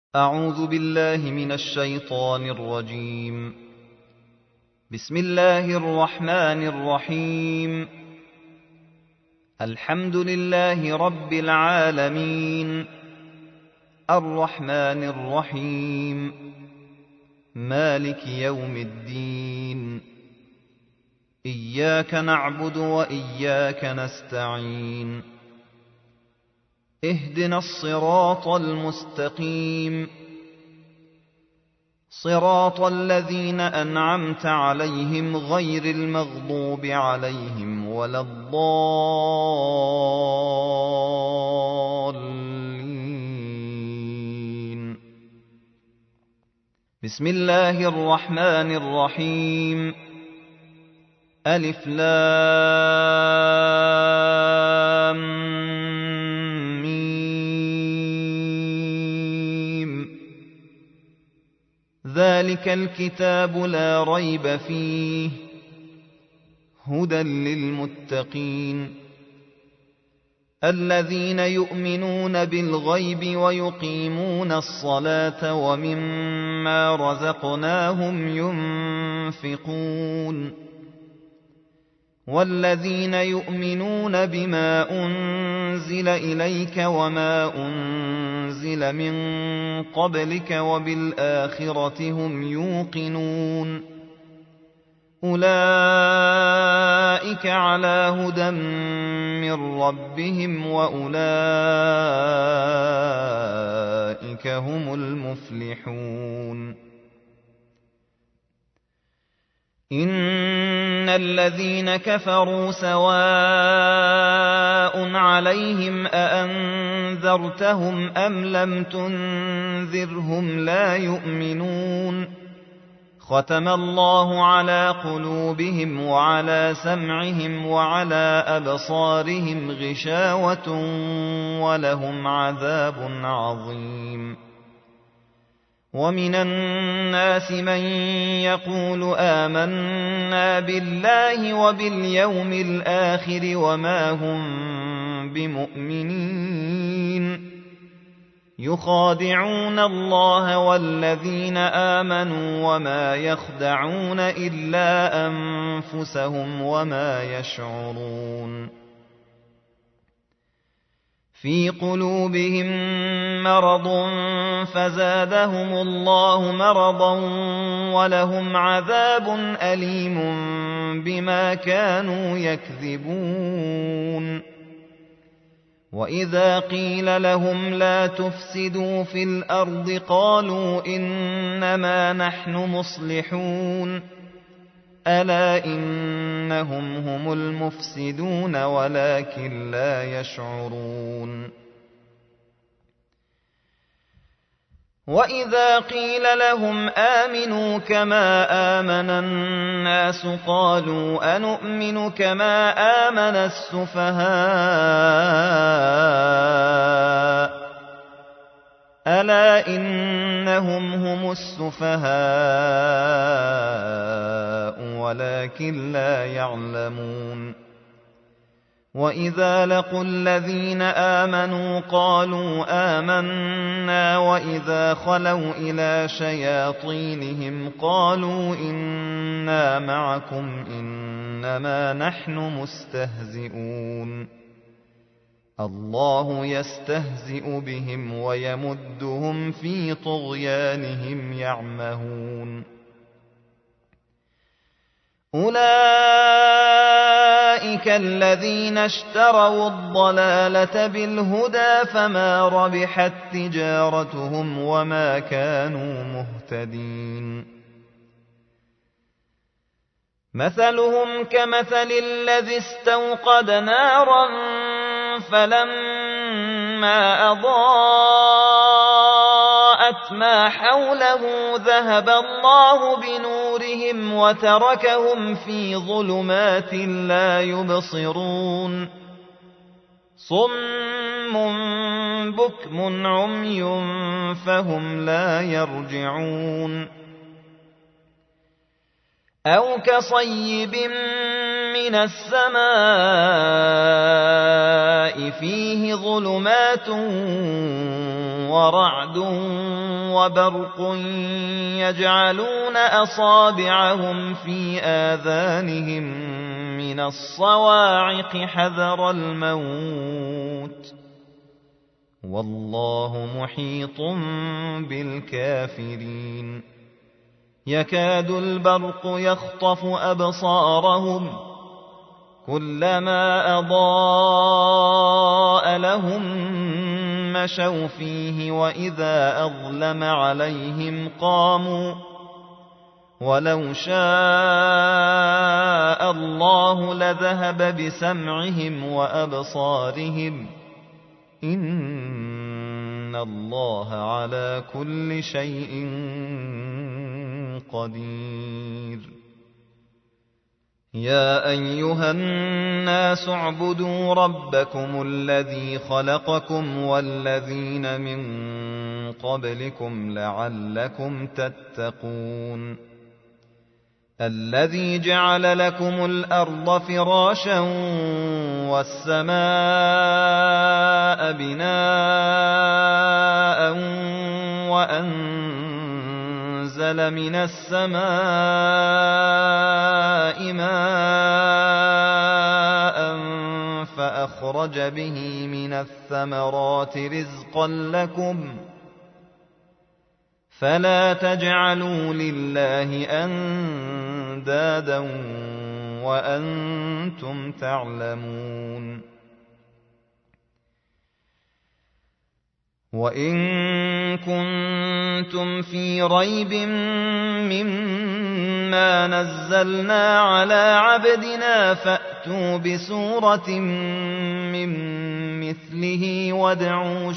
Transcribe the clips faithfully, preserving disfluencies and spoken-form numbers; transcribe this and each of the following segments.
أعوذ بالله من الشيطان الرجيم. بسم الله الرحمن الرحيم. الحمد لله رب العالمين، الرحمن الرحيم، مالك يوم الدين. إياك نعبد وإياك نستعين. اهدنا الصراط المستقيم، صراط الذين أنعمت عليهم غير المغضوب عليهم ولا الضالين. بسم الله الرحمن الرحيم. ألف لام ذلك الكتاب لا ريب فيه هدى للمتقين الذين يؤمنون بالغيب ويقيمون الصلاة ومما رزقناهم ينفقون والذين يؤمنون بما أنزل إليك وما أنزل من قبلك وبالآخرة هم يوقنون أولئك على هدى من ربهم وأولئك هم المفلحون. إن الذين كفروا سواء عليهم أأنذرتهم أم لم تنذرهم لا يؤمنون. ختم الله على قلوبهم وعلى سمعهم وعلى أبصارهم غشاوة ولهم عذاب عظيم. ومن الناس من يقول آمنا بالله وباليوم الآخر وما هم بمؤمنين يخادعون الله والذين آمنوا وما يخدعون إلا أنفسهم وما يشعرون. في قلوبهم مرض فزادهم الله مرضا ولهم عذاب أليم بما كانوا يكذبون. وإذا قيل لهم لا تفسدوا في الأرض قالوا إنما نحن مصلحون ألا إنهم هم المفسدون ولكن لا يشعرون. وإذا قيل لهم آمنوا كما آمن الناس قالوا أنؤمن كما آمن السفهاء ألا إنهم هم السفهاء ولكن لا يعلمون. وإذا لقوا الذين آمنوا قالوا آمنا وإذا خلوا إلى شياطينهم قالوا إنا معكم إنما نحن مستهزئون. الله يستهزئ بهم ويمدهم في طغيانهم يعمهون. أولئك الذين اشتروا الضلالة بالهدى فما ربحت تجارتهم وما كانوا مهتدين. مثلهم كمثل الذي استوقد نارا فلما أضاءت ما حوله ذهب الله بنورهم وتركهم في ظلمات لا يبصرون. صم بكم عمي فهم لا يرجعون. أو كصيب من السماء فيه ظلمات ورعد وبرق يجعلون أصابعهم في آذانهم من الصواعق حذر الموت والله محيط بالكافرين يكاد البرق يخطف أبصارهم كلما أضاء لهم مشوا فيه وإذا أظلم عليهم قاموا ولو شاء الله لذهب بسمعهم وأبصارهم إن الله على كل شيء قدير يا أيها الناس اعبدوا ربكم الذي خلقكم والذين من قبلكم لعلكم تتقون الذي جعل لكم الأرض فراشا والسماء بناء وأنزل من السماء ماء فأخرج به من الثمرات رزقا لكم فلا تجعلوا لله أندادا وأنتم تعلمون وإن كنتم في ريب مما نزلنا على عبدنا فأتوا بسورة من مثله وادعوا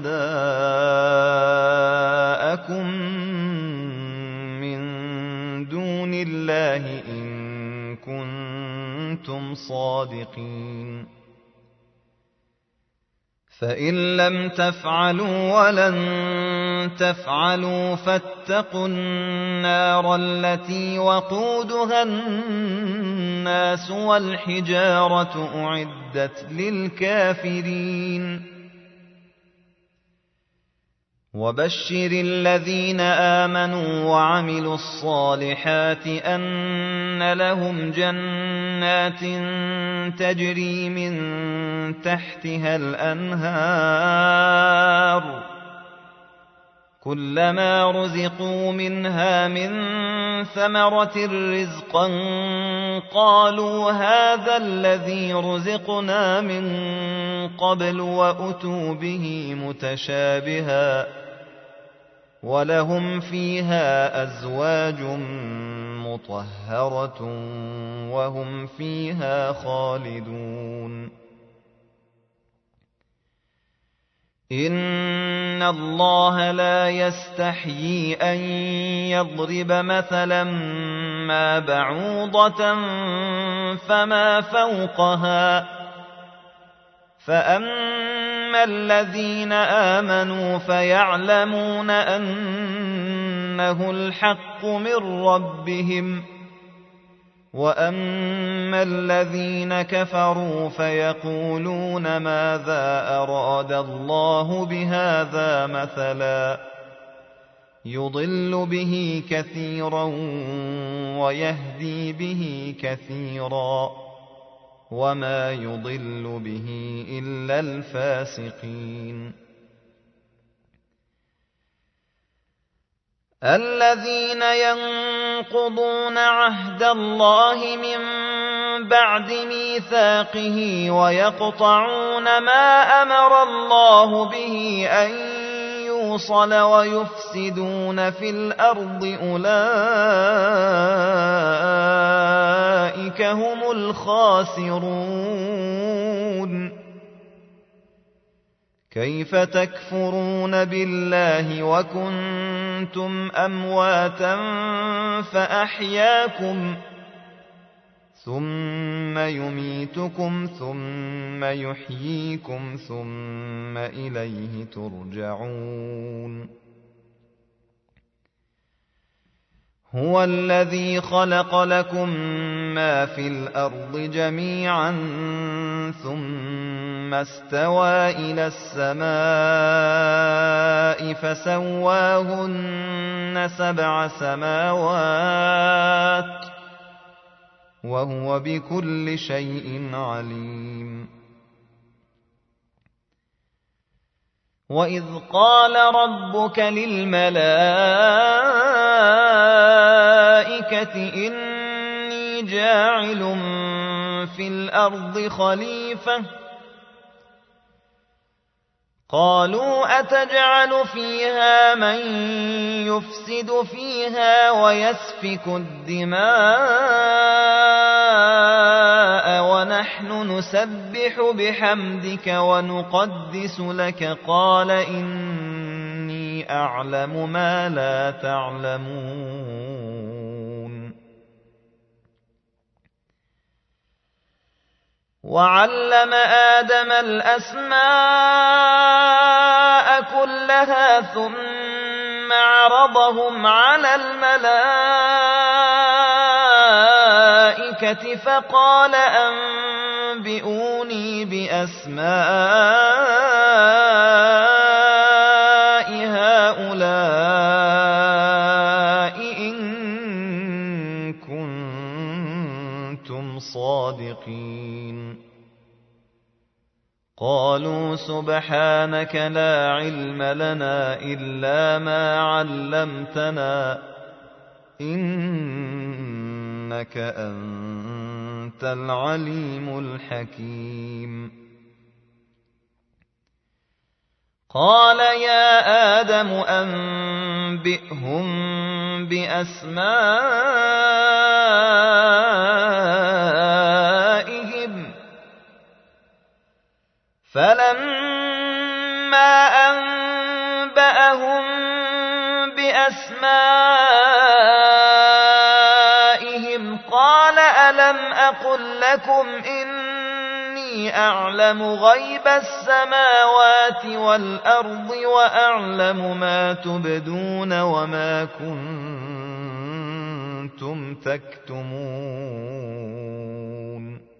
شهداءكم من دون الله إن كنتم صادقين فإن لم تفعلوا ولن تفعلوا فاتقوا النار التي وقودها الناس والحجارة أعدت للكافرين وبشر الذين آمنوا وعملوا الصالحات أن لهم جنات تجري من تحتها الأنهار كلما رزقوا منها من ثمرة رزقا قالوا هذا الذي رزقنا من قبل وأتوا به متشابها ولهم فيها أزواج مطهرة وهم فيها خالدون إن الله لا يستحيي أن يضرب مثلا ما بعوضة فما فوقها فأما الذين آمنوا فيعلمون أنه الحق من ربهم وأما الذين كفروا فيقولون ماذا أراد الله بهذا مثلا يضل به كثيرا ويهدي به كثيرا وما يضل به إلا الفاسقين الذين ينقضون عهد الله من بعد ميثاقه ويقطعون ما أمر الله به أن يوصل ويفسدون في الأرض أولئك هم الخاسرون كيف تكفرون بالله وكنتم أمواتا فأحياكم ثم يميتكم ثم يحييكم ثم إليه ترجعون هُوَ الَّذِي خَلَقَ لَكُم مَّا فِي الْأَرْضِ جَمِيعًا ثُمَّ اسْتَوَىٰ إِلَى السَّمَاءِ فَسَوَّاهُنَّ سَبْعَ سَمَاوَاتٍ ۚ وَهُوَ بِكُلِّ شَيْءٍ عَلِيمٌ. وَإِذْ قَالَ رَبُّكَ لِلْمَلَائِكَةِ إِنِّي جَاعِلٌ فِي الْأَرْضِ خَلِيفَةً ۖ قَالُوا أَتَجْعَلُ فِيهَا مَن يُفْسِدُ فِيهَا وَيَسْفِكُ الدِّمَاءَ وَنَحْنُ نُسَبِّحُ بِحَمْدِكَ وَنُقَدِّسُ لَكَ ۖ قَالَ إِنِّي أَعْلَمُ مَا لَا تَعْلَمُونَ. وَعَلَّمَ آدَمَ الْأَسْمَاءَ كُلَّهَا ثُمَّ عَرَضَهُمْ عَلَى الْمَلَائِكَةِ فَقَالَ أَنبِئُونِي بِأَسْمَاءِ هَٰؤُلَاءِ إِن كُنتُمْ صَادِقِينَ. قَالُوا سُبْحَانَكَ لَا عِلْمَ لَنَا إِلَّا مَا عَلَّمْتَنَا ۖ إِنَّكَ أَنتَ الْعَلِيمُ الْحَكِيمُ. قَالَ يَا آدَمُ أَنبِئْهُم بِأَسْمَائِهِمْ ۖ فَلَمَّا أَنبَأَهُم بِأَسْمَائِهِمْ قَالَ أَلَمْ أَقُل لَّكُمْ إِنِّي أَعْلَمُ غَيْبَ السَّمَاوَاتِ وَالْأَرْضِ وَأَعْلَمُ مَا تُبْدُونَ وَمَا كُنتُمْ تَكْتُمُونَ.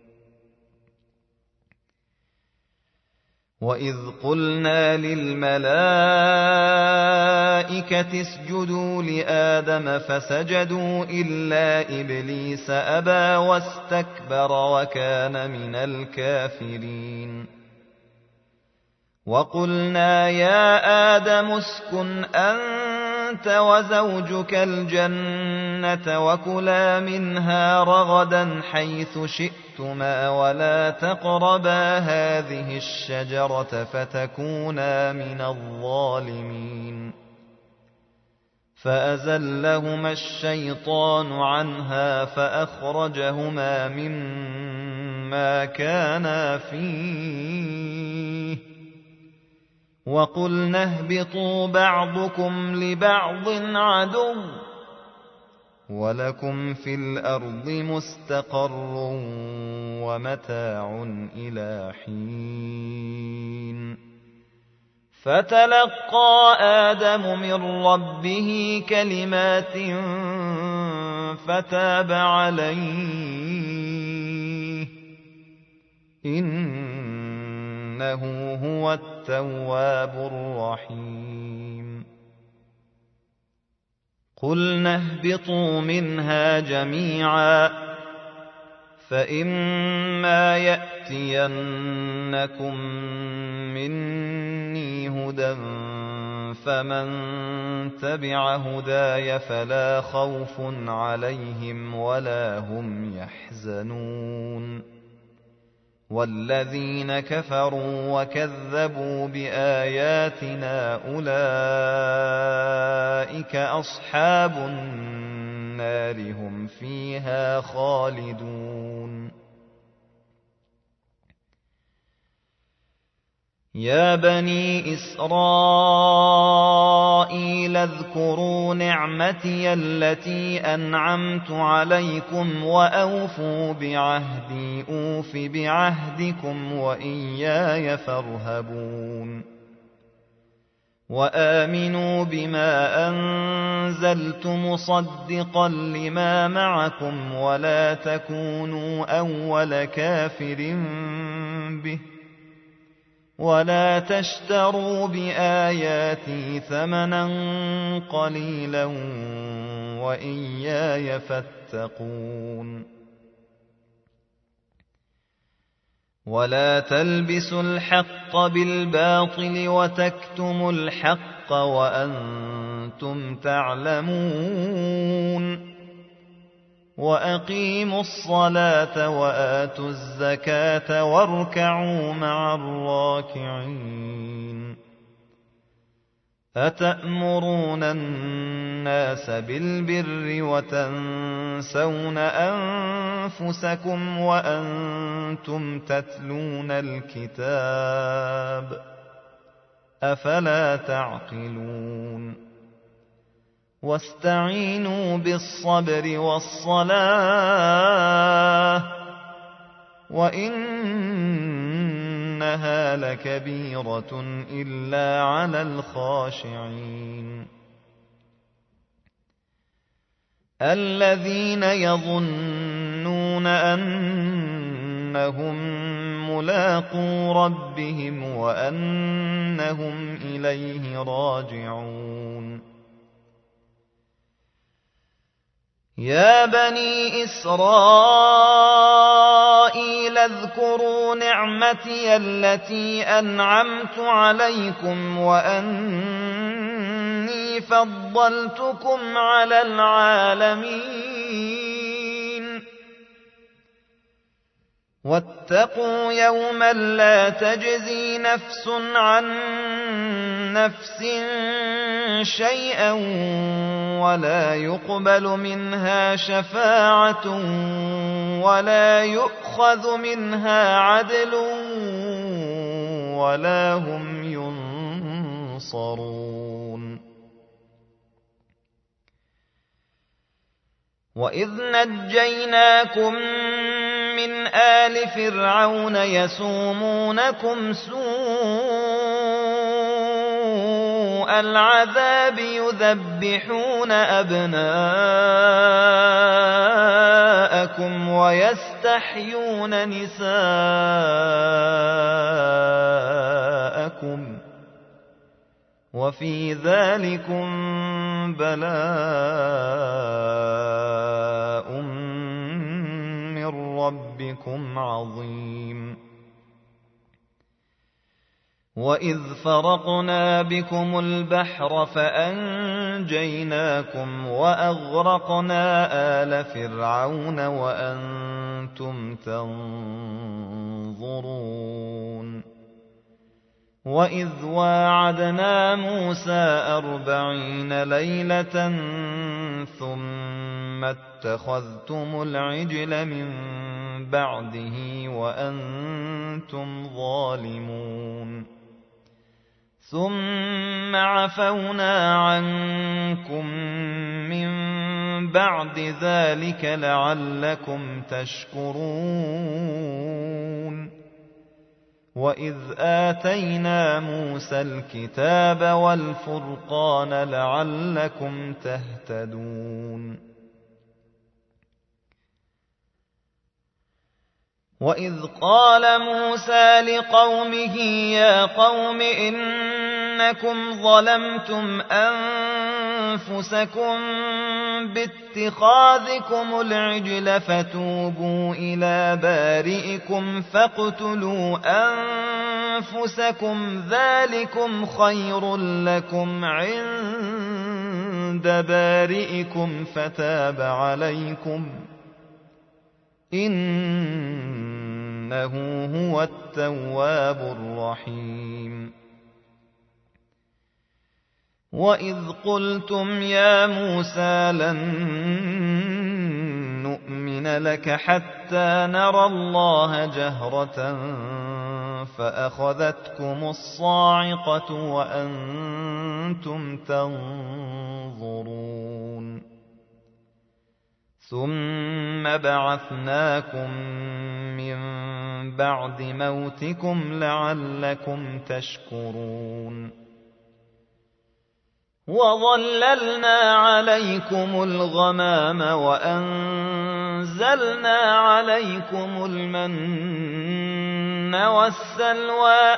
وَإِذْ قُلْنَا لِلْمَلَائِكَةِ اسْجُدُوا لِآدَمَ فَسَجَدُوا إِلَّا إِبْلِيسَ أَبَىٰ وَاسْتَكْبَرَ وَكَانَ مِنَ الْكَافِرِينَ. وَقُلْنَا يَا آدَمُ اسْكُنْ أَنتَ وَزَوْجُكَ الْجَنَّةَ وَكُلَا مِنْهَا رَغَدًا حَيْثُ شِئْتُمَا وَلَا تَقْرَبَا هَٰذِهِ الشَّجَرَةَ فَتَكُونَا مِنَ الظَّالِمِينَ. فَأَزَلَّهُمَا الشَّيْطَانُ عَنْهَا فَأَخْرَجَهُمَا مِمَّا كَانَا فِيهِ، وَقُلْنَا اهْبِطُوا بَعْضُكُمْ لِبَعْضٍ عَدُوٌّ ۖ وَلَكُمْ فِي الْأَرْضِ مُسْتَقَرٌّ وَمَتَاعٌ إِلَىٰ حِينٍ. فَتَلَقَّىٰ آدَمُ مِن رَّبِّهِ كَلِمَاتٍ فَتَابَ عَلَيْهِ ۚ إِنَّهُ هُوَ التَّوَّابُ الرَّحِيمُ. قُلْنَا اهْبِطُوا مِنْهَا جَمِيعًا ۖ فَإِمَّا يَأْتِيَنَّكُم مِّنِّي هُدًى فَمَن تَبِعَ هُدَايَ فَلَا خَوْفٌ عَلَيْهِمْ وَلَا هُمْ يَحْزَنُونَ. وَالَّذِينَ كَفَرُوا وَكَذَّبُوا بِآيَاتِنَا أُولَٰئِكَ أَصْحَابُ النَّارِ هُمْ فِيهَا خَالِدُونَ. يَا بَنِي إِسْرَائِيلَ اذْكُرُوا نِعْمَتِيَ الَّتِي أَنْعَمْتُ عَلَيْكُمْ وَأَوْفُوا بِعَهْدِي أُوفِ بِعَهْدِكُمْ وَإِيَّايَ فَارْهَبُونِ. وآمنوا بما أنزلت مصدقا لما معكم ولا تكونوا أول كافر به ولا تشتروا بآياتي ثمنا قليلا وإياي فاتقون ولا تلبسوا الحق بالباطل وتكتموا الحق وأنتم تعلمون وأقيموا الصلاة وآتوا الزكاة واركعوا مع الراكعين أتأمرون الناس بالبر وتنسون أنفسكم وأنتم تتلون الكتاب أفلا تعقلون واستعينوا بالصبر والصلاة وإنها لكبيرة إلا على الخاشعين الذين يظنون أنهم ملاقو ربهم وأنهم إليه راجعون يا بني إسرائيل اذكروا نعمتي التي أنعمت عليكم وأني فضلتكم على العالمين واتقوا يوما لا تجزي نفس عن نفس شيئا ولا يقبل منها شفاعة ولا يؤخذ منها عدل ولا هم ينصرون وإذ نجيناكم من آل فرعون يسومونكم سوء العذاب يذبحون أبناءكم ويستحيون نساءكم وفي ذلكم بلاء من ربكم عظيم وإذ فرقنا بكم البحر فأنجيناكم وأغرقنا آل فرعون وأنتم تنظرون وإذ واعدنا موسى أربعين ليلة ثم اتخذتم العجل من بعده وأنتم ظالمون ثم عفونا عنكم من بعد ذلك لعلكم تشكرون وإذ آتينا موسى الكتاب والفرقان لعلكم تهتدون وإذ قال موسى لقومه يا قوم إنكم ظلمتم أنفسكم باتخاذكم العجل فتوبوا إلى بارئكم فاقتلوا أنفسكم ذلكم خير لكم عند بارئكم فتاب عليكم إنه هو التواب الرحيم وإذ قلتم يا موسى لن نؤمن لك حتى نرى الله جهرة فأخذتكم الصاعقة وأنتم تنظرون ثم بعثناكم من بعد موتكم لعلكم تشكرون وَظَلَّلْنَا عَلَيْكُمُ الْغَمَامَ وَأَنزَلْنَا عَلَيْكُمُ الْمَنَّ وَالسَّلْوَىٰ ۖ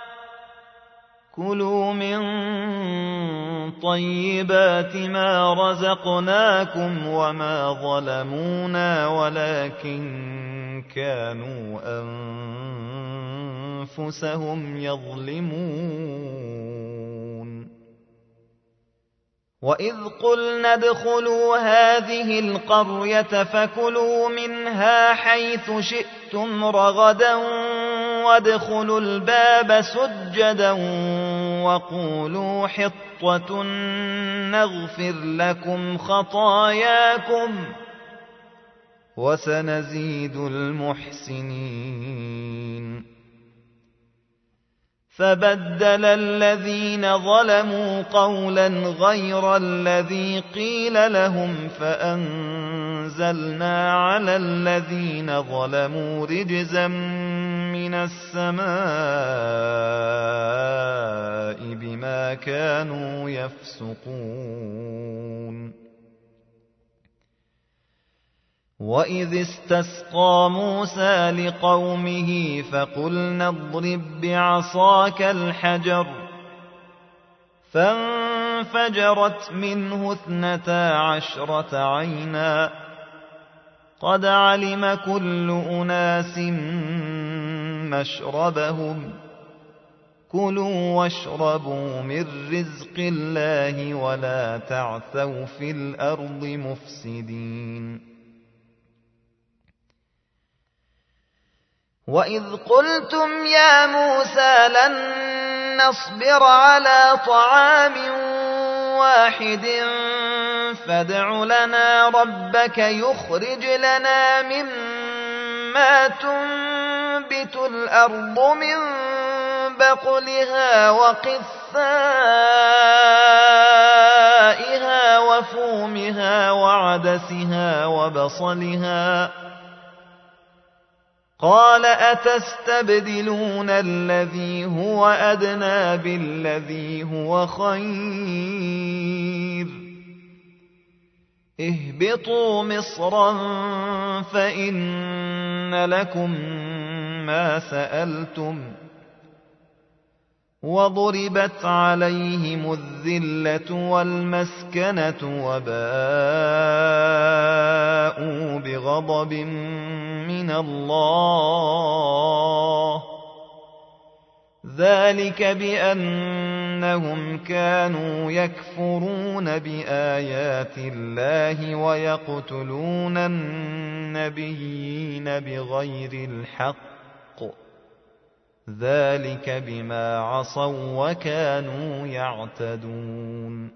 كُلُوا مِن طَيِّبَاتِ مَا رَزَقْنَاكُمْ وَمَا ظَلَمُونَا وَلَٰكِن كَانُوا أَنفُسَهُمْ يَظْلِمُونَ وَإِذْ قُلْنَا ادْخُلُوا هَٰذِهِ الْقَرْيَةَ فَكُلُوا مِنْهَا حَيْثُ شِئْتُمْ رَغَدًا وَادْخُلُوا الْبَابَ سُجَّدًا وَقُولُوا حِطَّةٌ نَّغْفِرْ لَكُمْ خَطَايَاكُمْ وَسَنَزِيدُ الْمُحْسِنِينَ فَبَدَّلَ الَّذِينَ ظَلَمُوا قَوْلًا غَيْرَ الَّذِي قِيلَ لَهُمْ فَأَنزَلْنَا عَلَى الَّذِينَ ظَلَمُوا رِجْزًا مِّنَ السَّمَاءِ بِمَا كَانُوا يَفْسُقُونَ وَإِذِ اسْتَسْقَىٰ مُوسَىٰ لِقَوْمِهِ فَقُلْنَا اضْرِب بِّعَصَاكَ الْحَجَرَ ۖ فَانفَجَرَتْ مِنْهُ اثْنَتَا عَشْرَةَ عَيْنًا ۖ قَدْ عَلِمَ كُلُّ أُنَاسٍ مَّشْرَبَهُمْ ۖ كُلُوا وَاشْرَبُوا مِن رِّزْقِ اللَّهِ وَلَا تَعْثَوْا فِي الْأَرْضِ مُفْسِدِينَ وَإِذْ قُلْتُمْ يَا مُوسَىٰ لَن نَّصْبِرَ عَلَىٰ طَعَامٍ وَاحِدٍ فَادْعُ لَنَا رَبَّكَ يُخْرِجْ لَنَا مِمَّا تُنبِتُ الْأَرْضُ مِن بَقْلِهَا وَقِثَّائِهَا وَفُومِهَا وَعَدَسِهَا وَبَصَلِهَا ۖ قَالَ أَتَسْتَبْدِلُونَ الَّذِي هُوَ أَدْنَىٰ بِالَّذِي هُوَ خَيْرٌ ۚ اهْبِطُوا مِصْرًا فَإِنَّ لَكُم مَّا سَأَلْتُمْ ۗ وَضُرِبَتْ عَلَيْهِمُ الذِّلَّةُ وَالْمَسْكَنَةُ وَبَاءُوا بِغَضَبٍ مِّنَ اللَّهِ ۗ ذَٰلِكَ بِأَنَّهُمْ كَانُوا يَكْفُرُونَ بِآيَاتِ اللَّهِ وَيَقْتُلُونَ النَّبِيِّينَ بِغَيْرِ الْحَقِّ ۗ ذَٰلِكَ بِمَا عَصَوا وَّكَانُوا يَعْتَدُونَ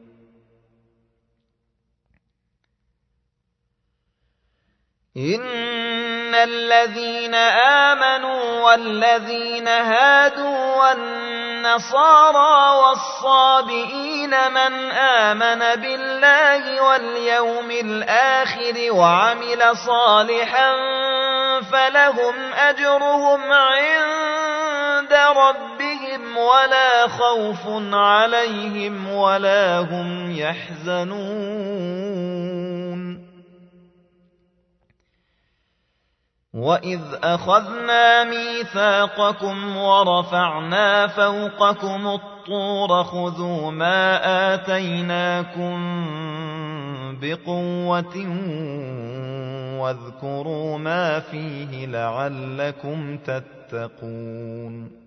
إِنَّ الَّذِينَ آمَنُوا وَالَّذِينَ هَادُوا وَالنَّصَارَىٰ وَالصَّابِئِينَ مَنْ آمَنَ بِاللَّهِ وَالْيَوْمِ الْآخِرِ وَعَمِلَ صَالِحًا فَلَهُمْ أَجْرُهُمْ عِندَ رَبِّهِمْ وَلَا خَوْفٌ عَلَيْهِمْ وَلَا هُمْ يَحْزَنُونَ وَإِذْ أَخَذْنَا مِيثَاقَكُمْ وَرَفَعْنَا فَوْقَكُمُ الطُّورَ خُذُوا مَا آتَيْنَاكُم بِقُوَّةٍ وَاذْكُرُوا مَا فِيهِ لَعَلَّكُمْ تَتَّقُونَ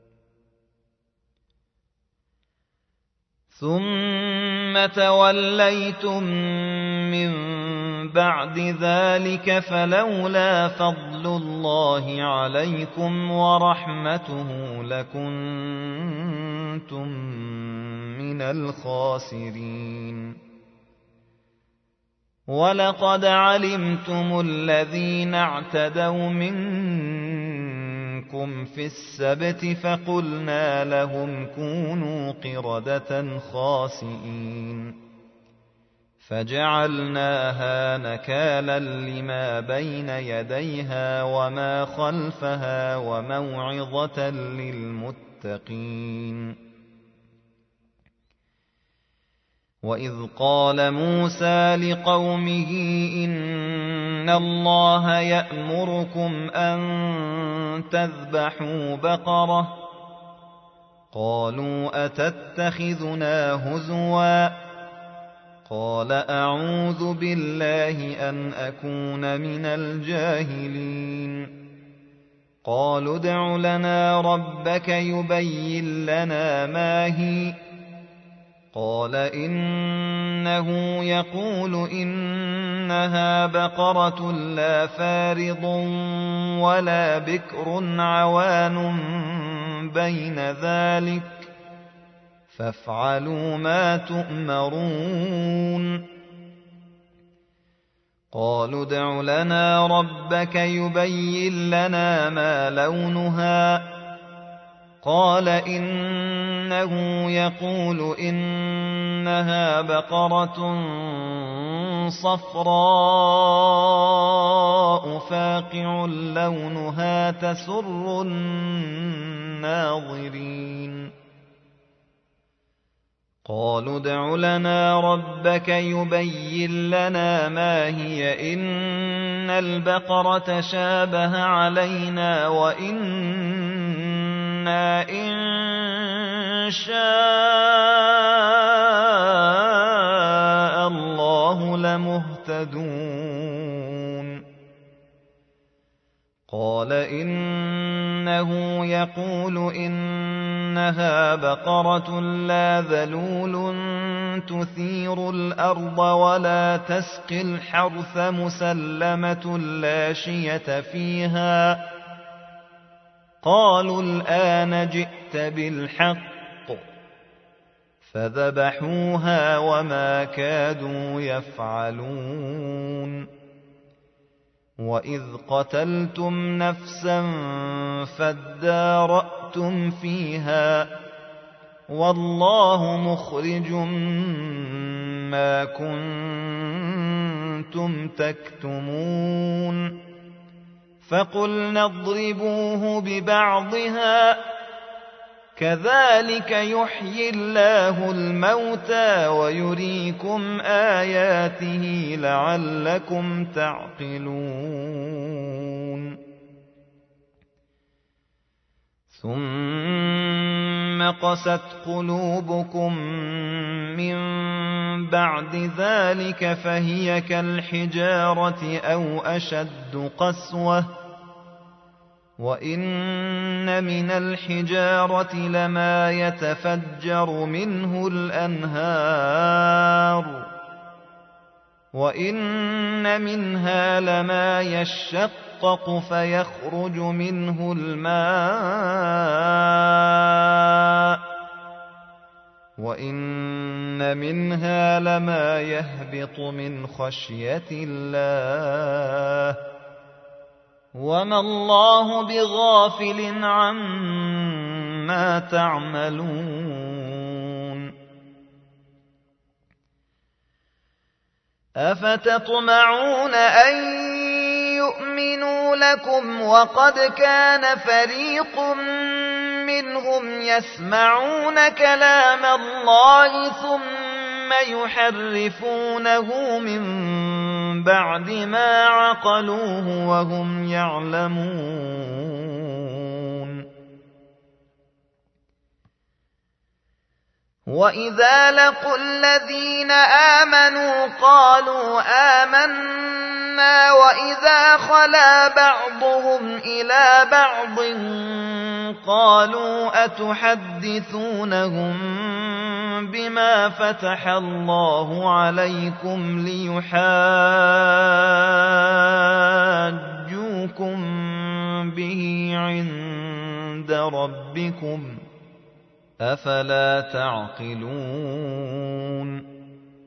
ثُمَّ تَوَلَّيْتُم مِّن بَعْدِ ذَٰلِكَ فَلَوْلَا فَضْلُ اللَّهِ عَلَيْكُمْ وَرَحْمَتُهُ لَكُنتُم مِّنَ الْخَاسِرِينَ وَلَقَدْ عَلِمْتُمُ الَّذِينَ اعْتَدَوْا مِنكُمْ فِي السَّبْتِ فَقُلْنَا لَهُمْ كُونُوا قِرَدَةً خَاسِئِينَ فَجَعَلْنَاهَا نَكَالًا لِّمَا بَيْنَ يَدَيْهَا وَمَا خَلْفَهَا وَمَوْعِظَةً لِّلْمُتَّقِينَ وإذ قال موسى لقومه إن الله يأمركم أن تذبحوا بقرة قالوا أتتخذنا هزوا قال أعوذ بالله أن أكون من الجاهلين قالوا ادع لنا ربك يبين لنا ما هي قال إنه يقول إنها بقرة لا فارض ولا بكر عوان بين ذلك فافعلوا ما تؤمرون قالوا ادع لنا ربك يبين لنا ما لونها قال إنه يقول إنها بقرة صفراء فاقع لونها تسر الناظرين قالوا ادع لنا ربك يبين لنا ما هي إن البقرة شابه علينا وإنا إن شاء الله لمهتدون قال إنه يقول إنها بقرة لا ذلول تثير الأرض ولا تسقي الحرث مسلمة لا شية فيها قالوا الآن جئت بالحق فذبحوها وما كادوا يفعلون وإذ قتلتم نفسا فادارأتم فيها والله مخرج ما كنتم تكتمون فقلنا اضربوه ببعضها كذلك يحيي الله الموتى ويريكم آياته لعلكم تعقلون ثم قست قلوبكم من بعد ذلك فهي كالحجارة أو أشد قسوة وإن من الحجارة لما يتفجر منه الأنهار وإن منها لما يشقق فيخرج منه الماء وإن منها لما يهبط من خشية الله وما الله بغافل عما تعملون أفتطمعون أن يؤمنوا لكم وقد كان فريق منهم يسمعون كلام الله ثم يحرفونه من بعد ما عقلوه وهم يعلمون وإذا لقوا الذين آمنوا قالوا آمنا وإذا خلا بعضهم إلى بعض قالوا أتحدثونهم بما فتح الله عليكم ليحاجوكم به عند ربكم أفلا تعقلون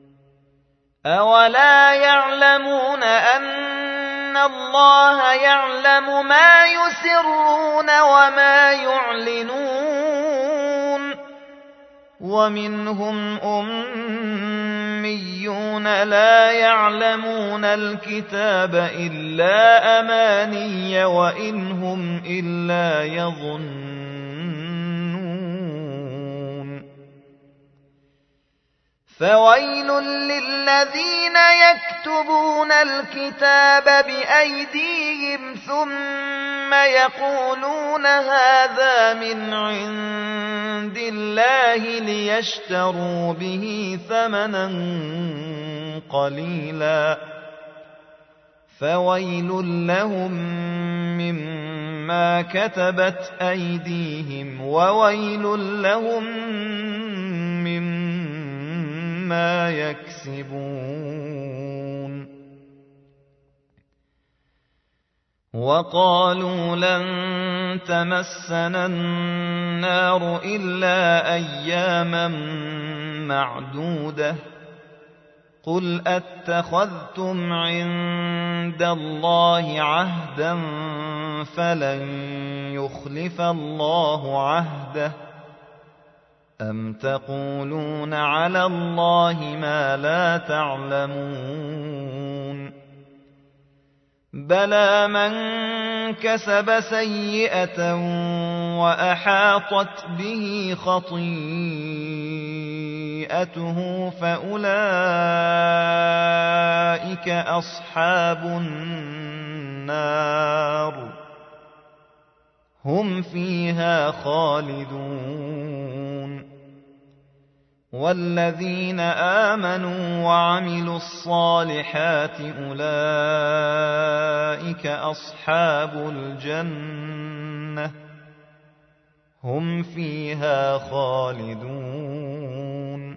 أولا يعلمون أن الله يعلم ما يسرون وما يعلنون ومنهم أميون لا يعلمون الكتاب إلا أماني وإنهم إلا يظنون فويل للذين يكتبون الكتاب بأيديهم ثم يقولون هذا من عند الله ليشتروا به ثمنا قليلا فويل لهم مما كتبت أيديهم وويل لهم مما يكسبون. وقالوا لن تمسنا النار إلا أياما معدودة قل أتخذتم عند الله عهدا فلن يخلف الله عهده أم تقولون على الله ما لا تعلمون بلى من كسب سيئة وأحاطت به خطيئته فأولئك أصحاب النار هم فيها خالدون. والذين آمنوا وعملوا الصالحات أولئك أصحاب الجنة هم فيها خالدون.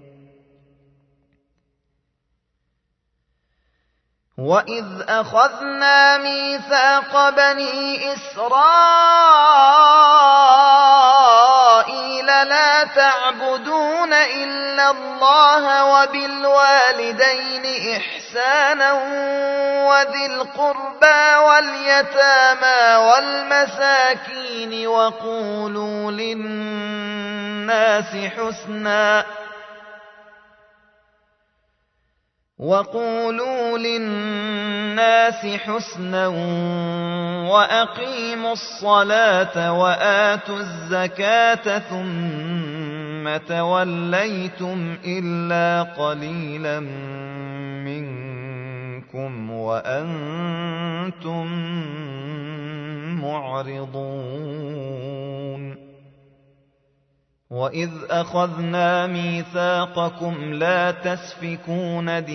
وإذ أخذنا ميثاق بني إسرائيل لا تعبدون إلا الله وبالوالدين إحسانا وذي القربى واليتامى والمساكين وقولوا للناس حسنا وقولوا للناس حسنا وأقيموا الصلاة وآتوا الزكاة ثم توليتم إلا قليلا منكم وأنتم معرضون. وإذ أخذنا ميثاقكم لا تسفكون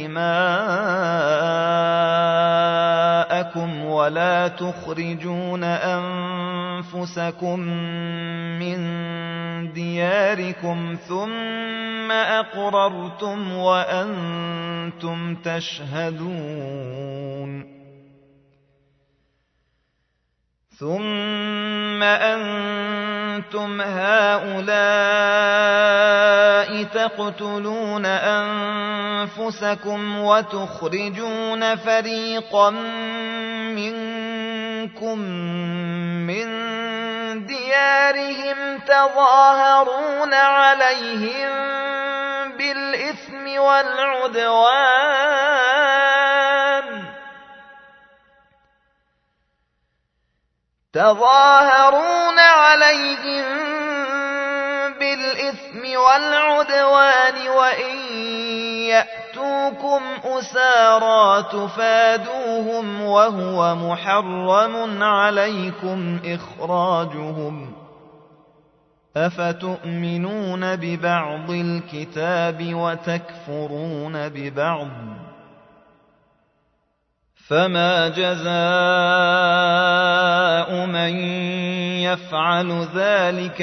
دماءكم ولا تخرجون أنفسكم من دياركم ثم أقررتم وأنتم تشهدون ثم أنتم هؤلاء تقتلون أنفسكم وتخرجون فريقا منكم من ديارهم تظاهرون عليهم بالإثم والعدوان تظاهرون عليهم بالإثم والعدوان وإن يأتوكم أسارى تفادوهم وهو محرم عليكم إخراجهم أفتؤمنون ببعض الكتاب وتكفرون ببعض فما جزاء من يفعل ذلك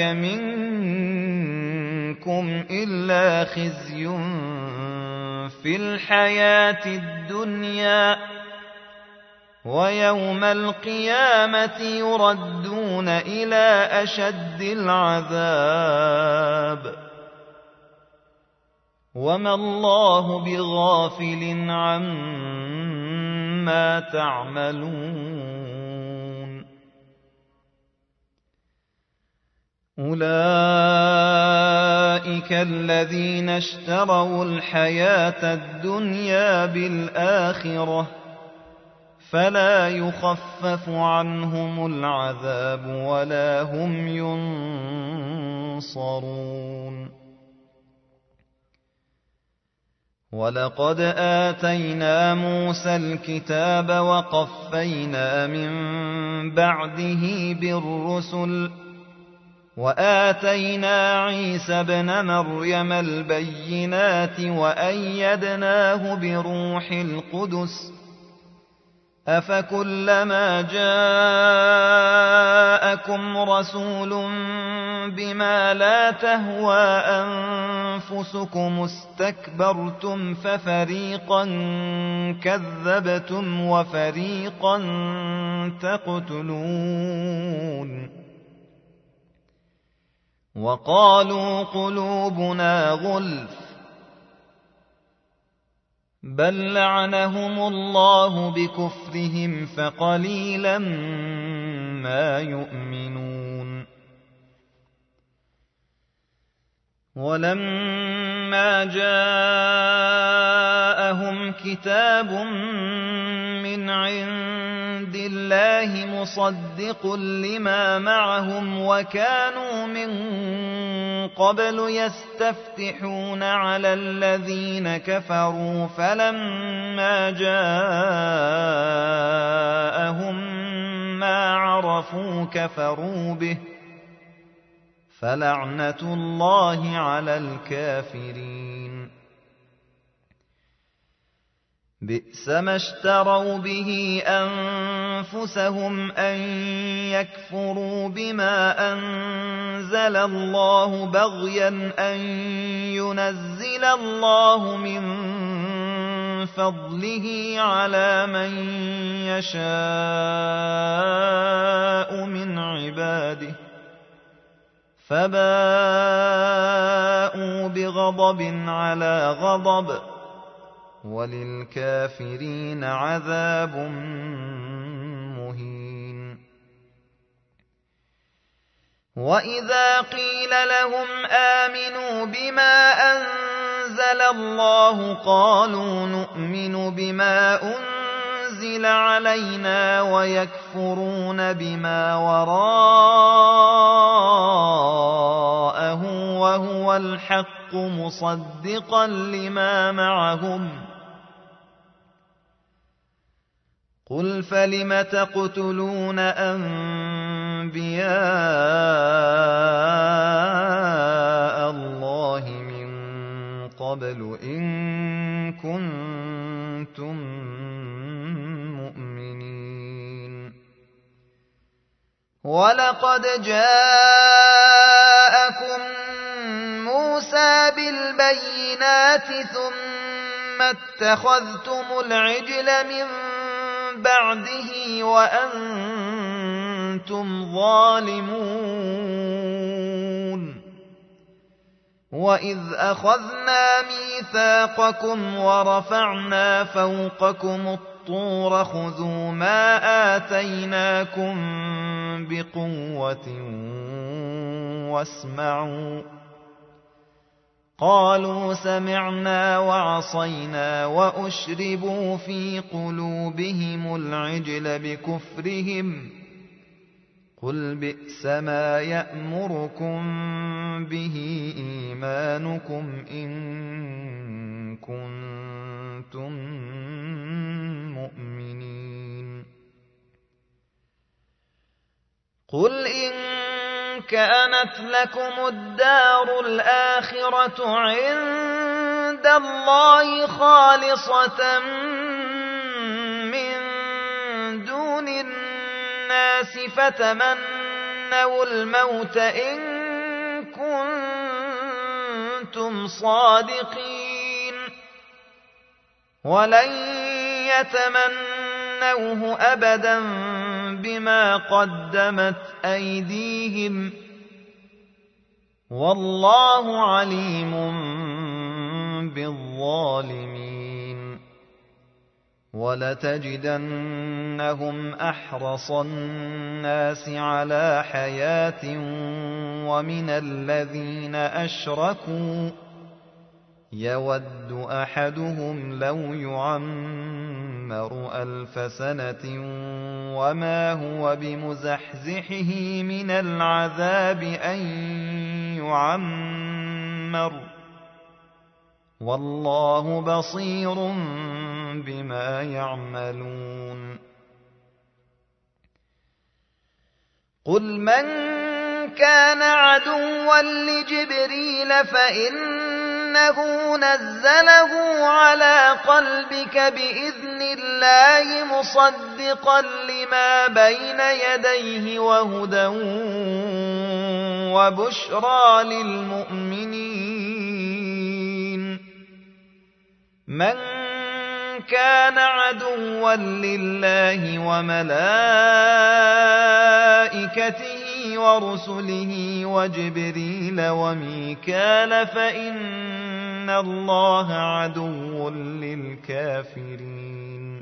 منكم إلا خزي في الحياة الدنيا ويوم القيامة يردون إلى أشد العذاب وما الله بغافل عما تعملون أولئك الذين اشتروا الحياة الدنيا بالآخرة فلا يخفف عنهم العذاب ولا هم ينصرون وَلَقَدْ آتَيْنَا مُوسَى الْكِتَابَ وَقَفَّيْنَا مِن بَعْدِهِ بِالرُّسُلِ وَآتَيْنَا عِيسَى ابْنَ مَرْيَمَ الْبَيِّنَاتِ وَأَيَّدْنَاهُ بِرُوحِ الْقُدُسِ أَفَكُلَّمَا جَاءَكُمْ رَسُولٌ بِمَا لَا تَهْوَىٰ أَنفُسُكُمُ اسْتَكْبَرْتُمْ فَفَرِيقًا كَذَّبْتُمْ وَفَرِيقًا تَقْتُلُونَ وَقَالُوا قُلُوبُنَا غُلْفٌ بَل لَّعَنَهُمُ اللَّهُ بِكُفْرِهِمْ فَقَلِيلًا مَّا يُؤْمِنُونَ وَلَمَّا جَاءَهُمْ كِتَابٌ مِّنْ عِندِ اللَّهِ مُصَدِّقٌ لِّمَا مَعَهُمْ وَكَانُوا مِن قَبْلُ يَسْتَفْتِحُونَ عَلَى الَّذِينَ كَفَرُوا فَلَمَّا جَاءَهُم مَّا عَرَفُوا كَفَرُوا بِهِ فَلَعْنَةُ اللَّهِ عَلَى الْكَافِرِينَ بِئْسَ مَا اشْتَرَوْا بِهِ أَنفُسَهُمْ أَن يَكْفُرُوا بِمَا أَنزَلَ اللَّهُ بَغْيًا أَن يُنَزِّلَ اللَّهُ مِن فَضْلِهِ عَلَىٰ مَن يَشَاءُ مِنْ عِبَادِهِ فَبَاءُوا بِغَضَبٍ عَلَىٰ غَضَبٍ وَلِلْكَافِرِينَ عَذَابٌ مُّهِينٌ وَإِذَا قِيلَ لَهُمْ آمِنُوا بِمَا أَنزَلَ اللَّهُ قَالُوا نُؤْمِنُ بِمَا أُنزِلَ عَلَيْنَا وَيَكْفُرُونَ بِمَا وَرَاءَهُ وَهُوَ الْحَقُّ مُصَدِّقًا لِّمَا مَعَهُمْ قُلْ فَلِمَ تَقْتُلُونَ أَنبِيَاءَ اللَّهِ مِن قَبْلُ إِن كُنتُم مُّؤْمِنِينَ وَلَقَدْ جَاءَكُم مُوسَىٰ بِالْبَيِّنَاتِ ثُمَّ اتَّخَذْتُمُ الْعِجْلَ مِن بَعْدِهِ وَأَنتُمْ ظَالِمُونَ وَإِذْ أَخَذْنَا مِيثَاقَكُمْ وَرَفَعْنَا فَوْقَكُمُ الطُّورَ خُذُوا مَا آتَيْنَاكُم بِقُوَّةٍ وَاسْمَعُوا قَالُوا سَمِعْنَا وَعَصَيْنَا وَأُشْرِبُوا فِي قُلُوبِهِمُ الْعِجْلَ بِكُفْرِهِمْ قُلْ بِئْسَ مَا يَأْمُرُكُم بِهِ إِيمَانُكُمْ إِن كُنتُم مُّؤْمِنِينَ قُلْ إِن كَانَتْ لَكُمُ الدَّارُ الْآخِرَةُ عِندَ اللَّهِ خَالِصَةً مِّن دُونِ النَّاسِ فَتَمَنَّوُا الْمَوْتَ إِن كُنتُمْ صَادِقِينَ وَلَن يَتَمَنَّوْهُ أَبَدًا بِمَا قَدَّمَتْ أَيْدِيهِمْ وَاللَّهُ عَلِيمٌ بِالظَّالِمِينَ وَلَتَجِدَنَّهُمْ أَحْرَصَ النَّاسِ عَلَىٰ حَيَاةٍ وَمِنَ الَّذِينَ أَشْرَكُوا يَوَدُّ أَحَدُهُمْ لَوْ يُعَمَّرُ أَلْفَ سَنَةٍ وَمَا هُوَ بِمُزَحْزِحِهِ مِنَ الْعَذَابِ أَن يُعَمَّرَ والله بصير بما يعملون قل من كان عدوا لجبريل فإنه نزله على قلبك بإذن الله مصدقا لما بين يديه وهدى وبشرى للمؤمنين من كان عدوا لله وملائكته ورسله وجبريل وميكال فإن الله عدو للكافرين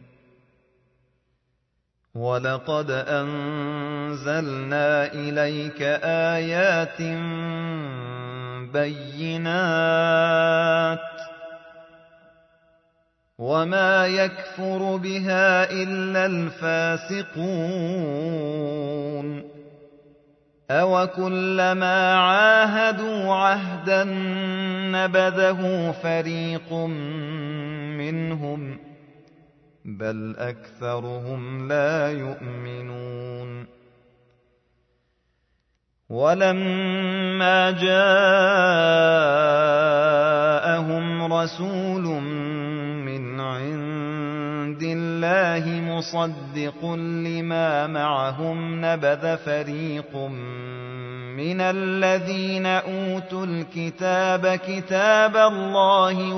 ولقد أنزلنا إليك آيات بينات وما يكفر بها إلا الفاسقون أوكلما عاهدوا عهدا نبذه فريق منهم بل أكثرهم لا يؤمنون ولما جاءهم رسول من عند الله مصدق لما معهم نبذ فريق من الذين أوتوا الكتاب كتاب الله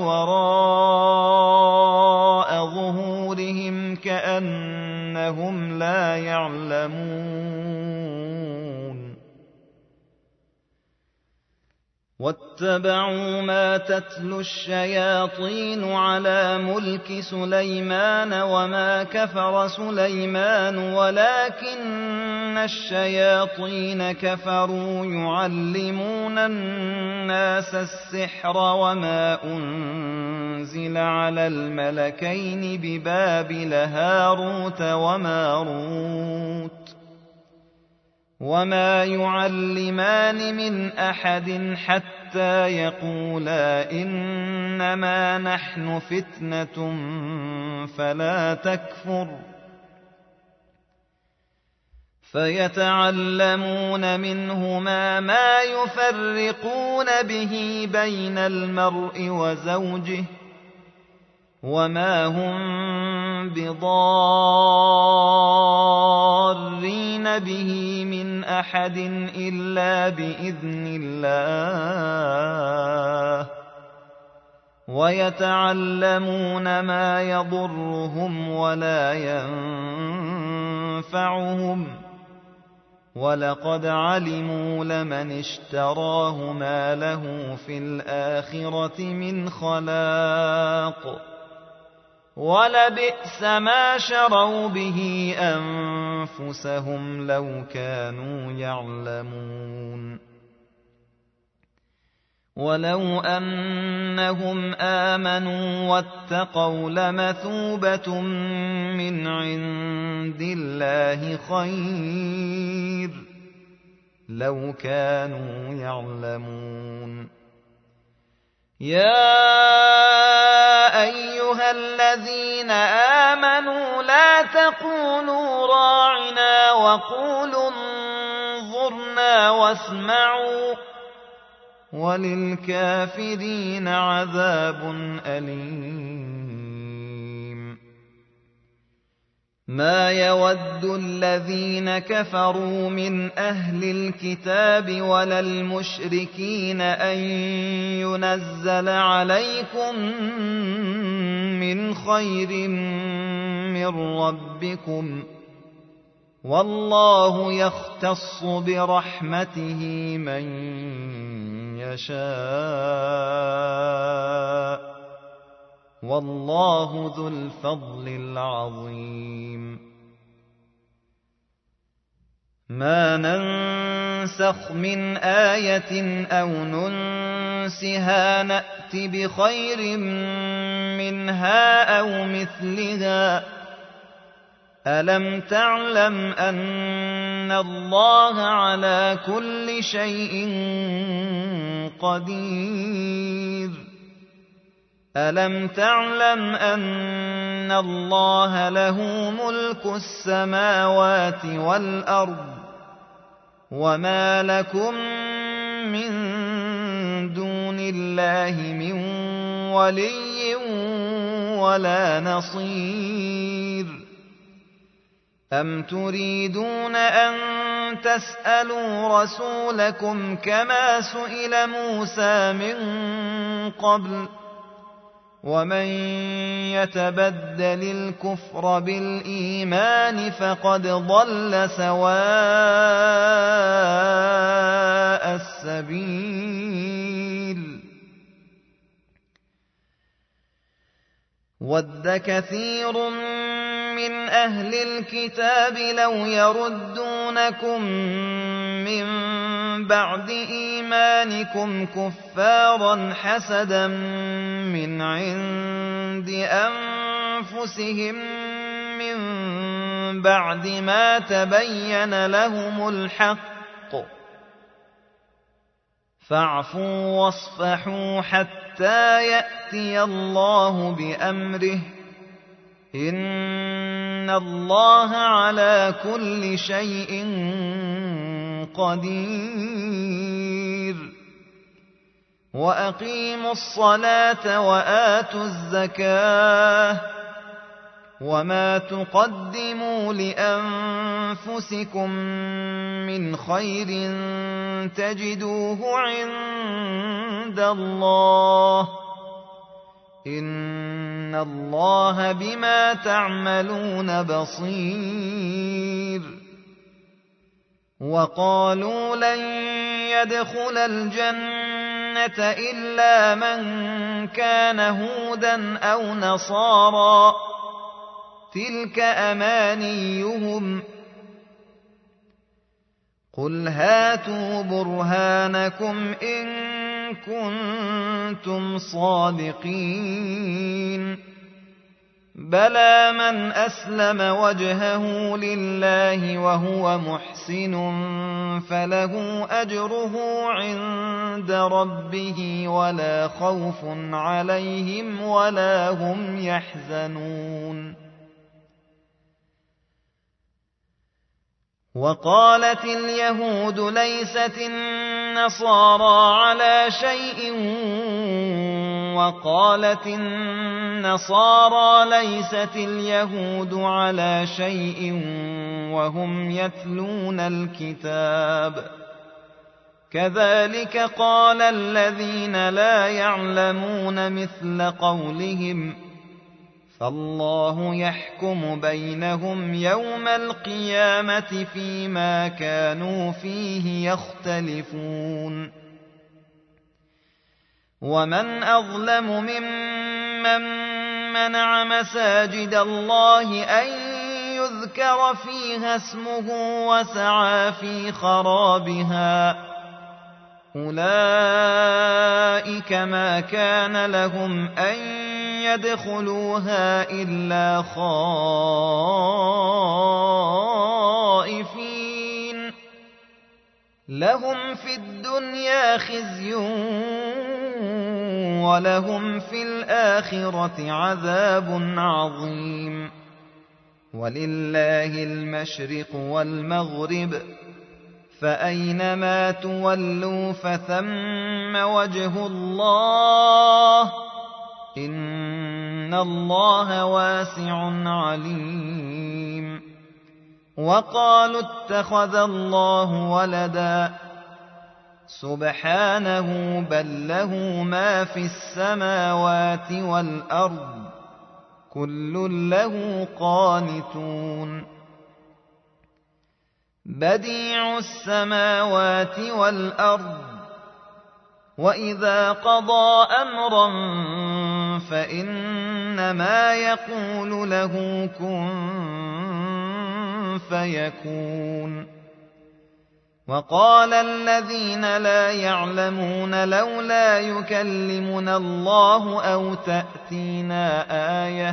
وراء ظهورهم كأنهم لا يعلمون واتبعوا ما تتلو الشياطين على ملك سليمان وما كفر سليمان ولكن الشياطين كفروا يعلمون الناس السحر وما أنزل على الملكين ببابل هاروت وماروت وما يعلمان من أحد حتى يقولا إنما نحن فتنة فلا تكفر فيتعلمون منهما ما يفرقون به بين المرء وزوجه وما هم بضارين به من أحد إلا بإذن الله ويتعلمون ما يضرهم ولا ينفعهم ولقد علموا لمن اشتراه ما له في الآخرة من خلاق ولبئس ما شروا به أنفسهم لو كانوا يعلمون ولو أنهم آمنوا واتقوا لمثوبة من عند الله خير لو كانوا يعلمون يا أيها الذين آمنوا لا تقولوا راعنا وقولوا انظرنا واسمعوا وللكافرين عذاب أليم ما يود الذين كفروا من أهل الكتاب ولا المشركين أن ينزل عليكم من خير من ربكم والله يختص برحمته من يشاء والله ذو الفضل العظيم ما ننسخ من آية أو ننسها نأت بخير منها أو مثلها ألم تعلم أن الله على كل شيء قدير ألم تعلم أن الله له ملك السماوات والأرض وما لكم من دون الله من ولي ولا نصير أم تريدون أن تسألوا رسولكم كما سئل موسى من قبل ومن يتبدل الكفر بالإيمان فقد ضل سواء السبيل ود كثير من أهل الكتاب لو يردونكم من بعد إيمانكم كفارا حسدا من عند أنفسهم من بعد ما تبين لهم الحق فاعفوا واصفحوا حتى يأتي الله بأمره إن الله على كل شيء قدير وأقيموا الصلاة وآتوا الزكاة وما تقدموا لأنفسكم من خير تجدوه عند الله إن الله بما تعملون بصير وقالوا لن يدخل الجنة إلا من كان هودا أو نصارى تلك أمانيهم قل هاتوا برهانكم إن كنتم صادقين بلى من أسلم وجهه لله وهو محسن فله أجره عند ربه ولا خوف عليهم ولا هم يحزنون وقالت اليهود ليست النصارى على شيء وقالت النصارى ليست اليهود على شيء وهم يتلون الكتاب كذلك قال الذين لا يعلمون مثل قولهم فالله يحكم بينهم يوم القيامة فيما كانوا فيه يختلفون ومن أظلم ممن منع مساجد الله أن يذكر فيها اسمه وسعى في خرابها أولئك ما كان لهم أن يدخلوها إلا خائفين لهم في الدنيا خزي ولهم في الآخرة عذاب عظيم ولله المشرق والمغرب فأينما تولوا فثم وجه الله إن الله واسع عليم وقالوا اتخذ الله ولدا سبحانه بل له ما في السماوات والأرض كل له قانتون بديع السماوات والأرض وإذا قضى أمرا فإنما يقول له كن فيكون وقال الذين لا يعلمون لولا يكلمنا الله أو تأتينا آية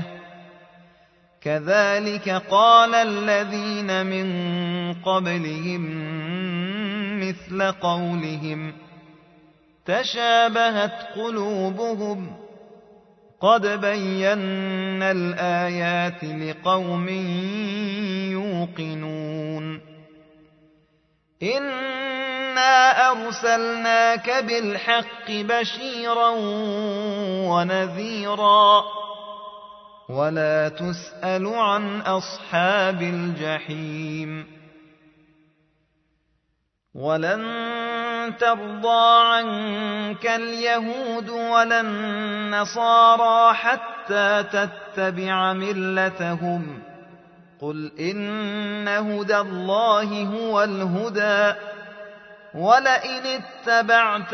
كذلك قال الذين من قبلهم مثل قولهم تشابهت قلوبهم قد بينا الآيات لقوم يوقنون إنا أرسلناك بالحق بشيرا ونذيرا ولا تسأل عن أصحاب الجحيم ولن ترضى عنك اليهود ولا النصارى حتى تتبع ملتهم قل إن هدى الله هو الهدى ولئن اتبعت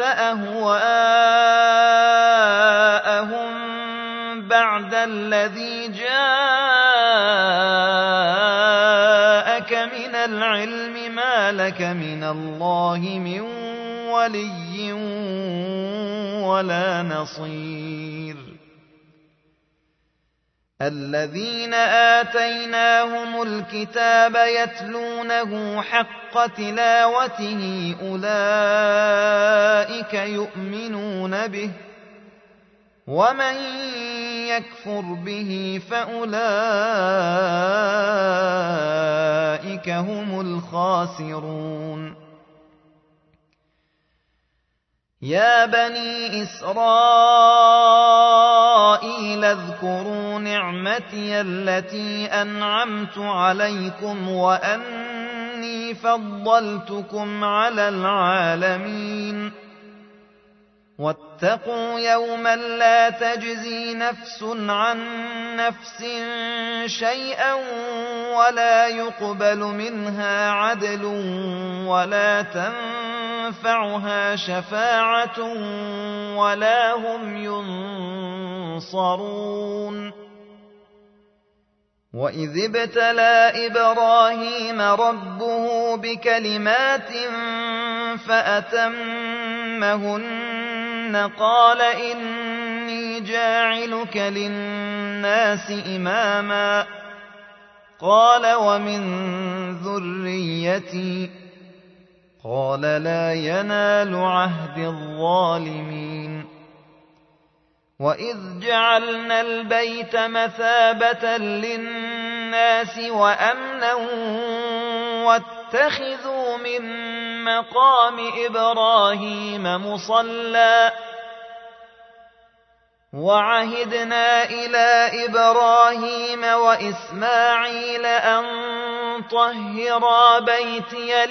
أهواءهم بعد الذي جاءك من العلم ما لك من الله من ولي ولا نصير الذين آتيناهم الكتاب يتلونه حق تلاوته أولئك يؤمنون به ومن يكفر به فأولئك هم الخاسرون يا بني إسرائيل اذكروا نعمتي التي أنعمت عليكم وأني فضلتكم على العالمين واتقوا يوما لا تجزي نفس عن نفس شيئا ولا يقبل منها عدل ولا تنفعها شفاعة ولا هم ينصرون وإذ ابتلى إبراهيم ربه بكلمات فأتمهن قال إني جاعلك للناس إماما قال ومن ذريتي قال لا ينال عهد الظالمين وإذ جعلنا البيت مثابة للناس وأمنا واتخذوا من مقام إبراهيم مصلى وعهدنا إلى إبراهيم وإسماعيل أن طهرا بيتي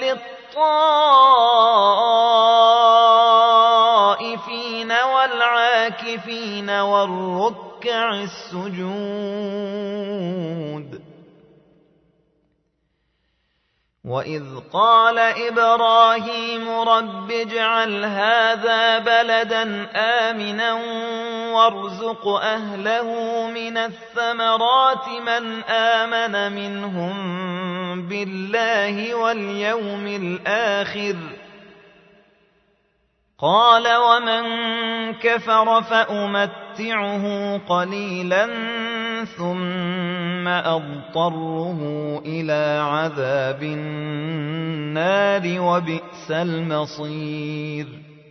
للطائفين والعاكفين والركع السجود وإذ قال إبراهيم رب اجعل هذا بلدا آمنا وارزق أهله من الثمرات من آمن منهم بالله واليوم الآخر قال ومن كفر فأمتعه قليلا ثم أضطره إلى عذاب النار وبئس المصير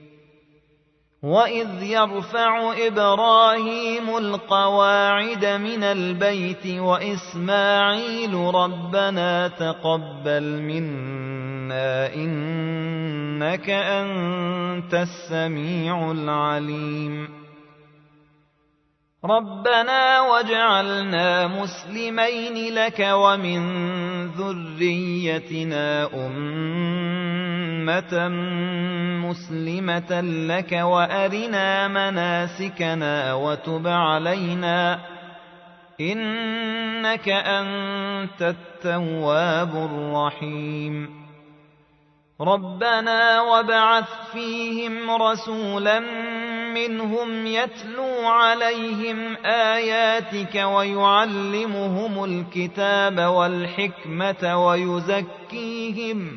وإذ يرفع إبراهيم القواعد من البيت وإسماعيل ربنا تقبل منا إنك أنت السميع العليم ربنا واجعلنا مسلمين لك ومن ذريتنا أمة مسلمة لك وأرنا مناسكنا وتب علينا إنك أنت التواب الرحيم ربنا وابعث فيهم رسولا منهم يتلو عليهم آياتك ويعلمهم الكتاب والحكمة ويزكيهم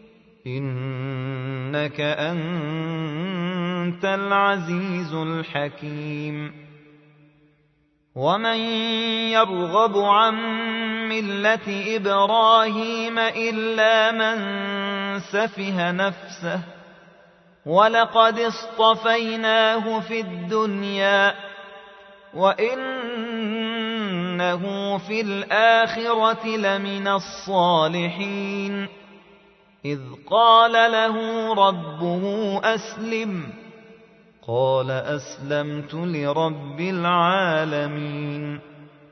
إنك أنت العزيز الحكيم ومن يرغب عن ملة إبراهيم إلا من سفه نفسه ولقد اصطفيناه في الدنيا وإنه في الآخرة لمن الصالحين إذ قال له ربه أسلم قال أسلمت لرب العالمين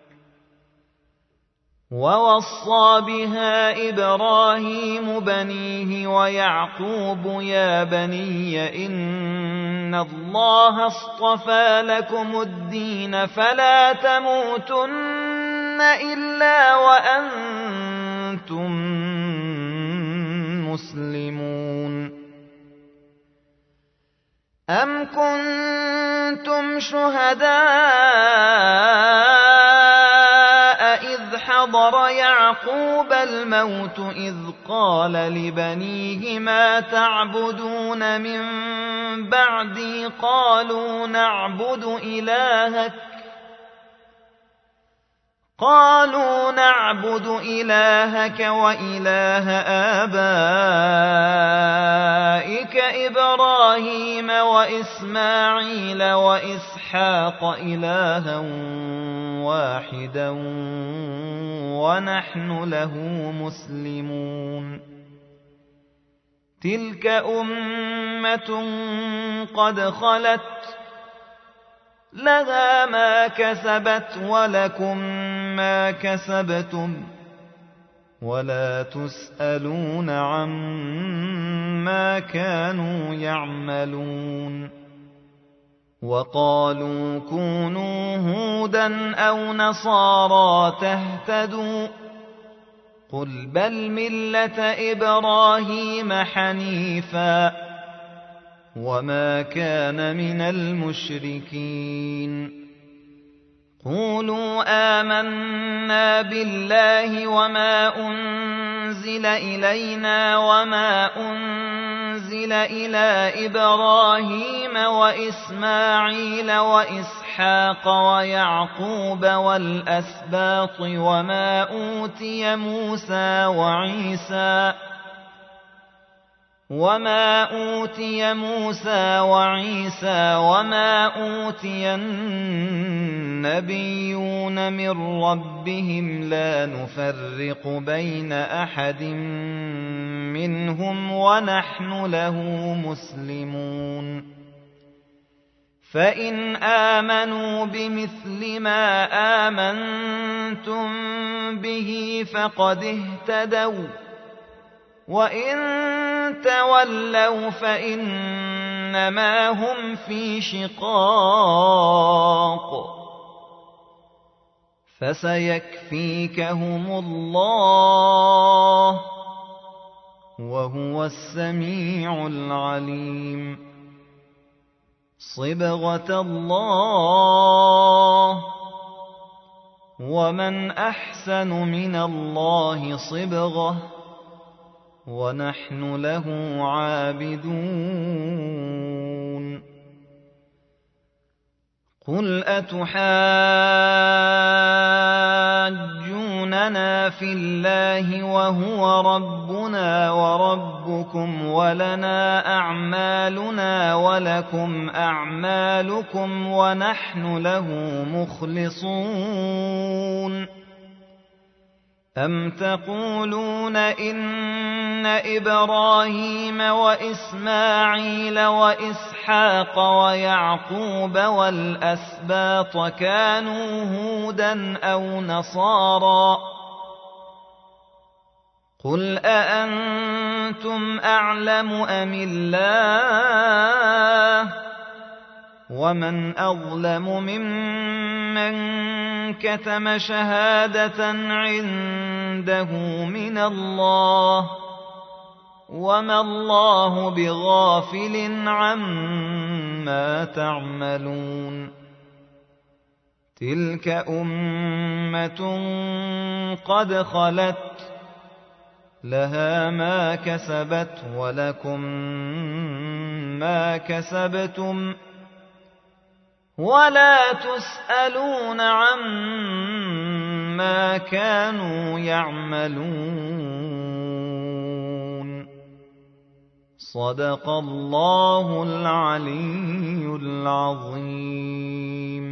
ووصى بها إبراهيم بنيه ويعقوب يا بني إن الله اصطفى لكم الدين فلا تموتن إلا وأنتم مسلمون أم كنتم شهداء إذ حضر يعقوب الموت إذ قال لبنيه ما تعبدون من بعدي قالوا نعبد إلهك قالوا نعبد إلهك وإله آبائك إبراهيم وإسماعيل وإسحاق إلها واحدا ونحن له مسلمون تلك أمة قد خلت لها ما كسبت ولكم ما كسبتم ولا تسألون عما كانوا يعملون وقالوا كونوا هودا أو نصارى تهتدوا قل بل ملة إبراهيم حنيفا وما كان من المشركين قولوا آمنا بالله وما أنزل إلينا وما أنزل إلى إبراهيم وإسماعيل وإسحاق ويعقوب والأسباط وما أوتي موسى وعيسى وما أوتي موسى وعيسى وما أوتي النبيون من ربهم لا نفرق بين أحد منهم ونحن له مسلمون فإن آمنوا بمثل ما آمنتم به فقد اهتدوا وإن تولوا فإنما هم في شقاق فسيكفيكهم الله وهو السميع العليم صبغة الله ومن أحسن من الله صبغة ونحن له عابدون قل أتحاجوننا في الله وهو ربنا وربكم ولنا أعمالنا ولكم أعمالكم ونحن له مخلصون أم تقولون إن إبراهيم وإسماعيل وإسحاق ويعقوب والأسباط كانوا هودا أو نصارى قل أأنتم أعلم أم الله ومن أظلم ممن كتم شهادة عنده من الله وما الله بغافل عما تعملون تلك أمة قد خلت لها ما كسبت ولكم ما كسبتم ولا تسألون عما كانوا يعملون صدق الله العلي العظيم.